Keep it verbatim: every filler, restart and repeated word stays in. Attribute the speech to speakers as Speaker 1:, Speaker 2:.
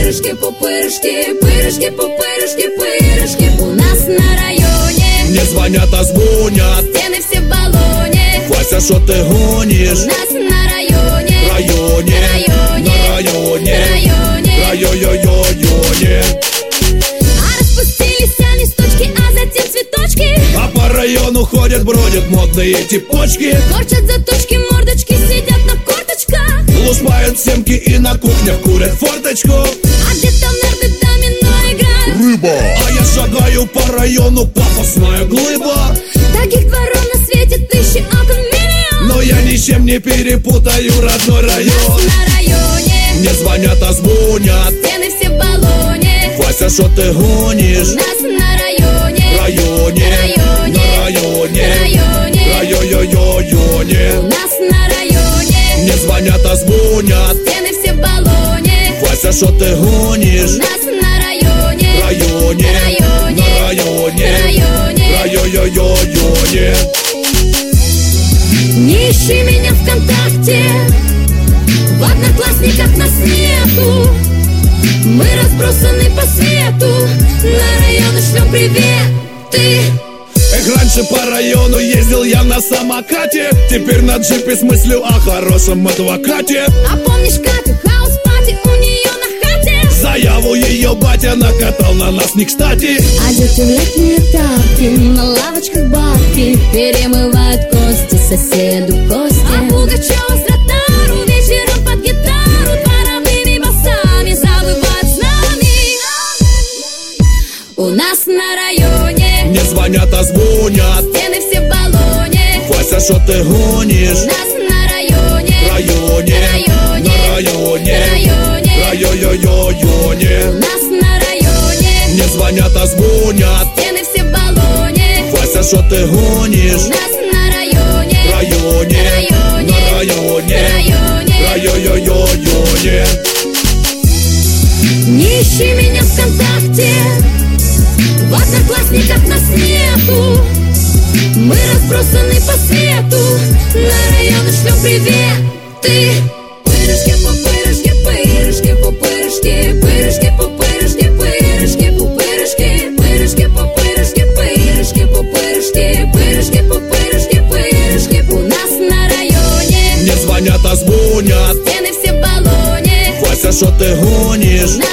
Speaker 1: пупырышки, пупырышки, пырышки, пупырышки, пырышки. У нас на районе
Speaker 2: не звонят, а звонят.
Speaker 1: Стены все в баллоне.
Speaker 2: Вася, что ты гонишь?
Speaker 1: У нас на районе,
Speaker 2: Районе,
Speaker 1: районе,
Speaker 2: на районе,
Speaker 1: районе,
Speaker 2: районе.
Speaker 1: А распустились листочки, а затем цветочки.
Speaker 2: А по району ходят, бродят модные типочки.
Speaker 1: Торчат заточки, мордочки, сидят на корточках.
Speaker 2: Лушпают семки и на кухнях курят форточку.
Speaker 1: А где-то нарды домино играют.
Speaker 2: Рыба. А я шагаю по району, пафосная глыба.
Speaker 1: Таких дворов на свете тысячи, окон миллион.
Speaker 2: Но я ничем не перепутаю родной район.
Speaker 1: На районе
Speaker 2: не звонят, а звонят.
Speaker 1: Стены все в баллоне.
Speaker 2: Вася, что ты гонишь?
Speaker 1: У нас на районе,
Speaker 2: Районе,
Speaker 1: районе,
Speaker 2: на районе,
Speaker 1: районе,
Speaker 2: районе.
Speaker 1: У нас на районе
Speaker 2: не звонят, а звонят.
Speaker 1: Стены все в баллоне.
Speaker 2: Вася, что ты гонишь?
Speaker 1: У нас на районе,
Speaker 2: Районе,
Speaker 1: районе,
Speaker 2: на районе,
Speaker 1: районе,
Speaker 2: районе.
Speaker 1: Не ищи меня ВКонтакте, в одноклассниках нас нету. Мы разбросаны по свету, на районы шлем приветы.
Speaker 2: Эх, раньше по району ездил я на самокате. Теперь на джипе с мыслью о хорошем адвокате.
Speaker 1: А помнишь Катю, хаус-пати у нее на хате?
Speaker 2: Заяву ее батя накатал на нас не кстати.
Speaker 1: А дети в летние тапки, на лавочках бабки перемывают кости соседу Косте. А Пугачева с ротару вечером под гитару дворовыми басами завывают с нами. У нас на районе
Speaker 2: не звонят, а звонят.
Speaker 1: Стены все в баллоне.
Speaker 2: Вася, что ты гонишь?
Speaker 1: У нас на районе,
Speaker 2: Районе,
Speaker 1: районе,
Speaker 2: на районе,
Speaker 1: районе,
Speaker 2: районе.
Speaker 1: У нас на районе
Speaker 2: не звонят, а звонят.
Speaker 1: Стены все в баллоне.
Speaker 2: Вася, что ты гонишь?
Speaker 1: У нас на районе,
Speaker 2: Районе,
Speaker 1: районе,
Speaker 2: на районе,
Speaker 1: районе,
Speaker 2: районе.
Speaker 1: Не ищи меня ВКонтакте, в одноклассниках нас нету. Мы разбросаны по свету, на районы шлем приветы. Пырышки, пупырышки, пырышки, пупырышки, пырышки, пупырышки, пырышки, пупырышки, пырышки, пупырышки, пырышки, пупырышки, пырышки, пупырышки, пырышки. У нас на районе
Speaker 2: не звонят, а звонят.
Speaker 1: Стены все в баллоне.
Speaker 2: Вася, что ты гонишь?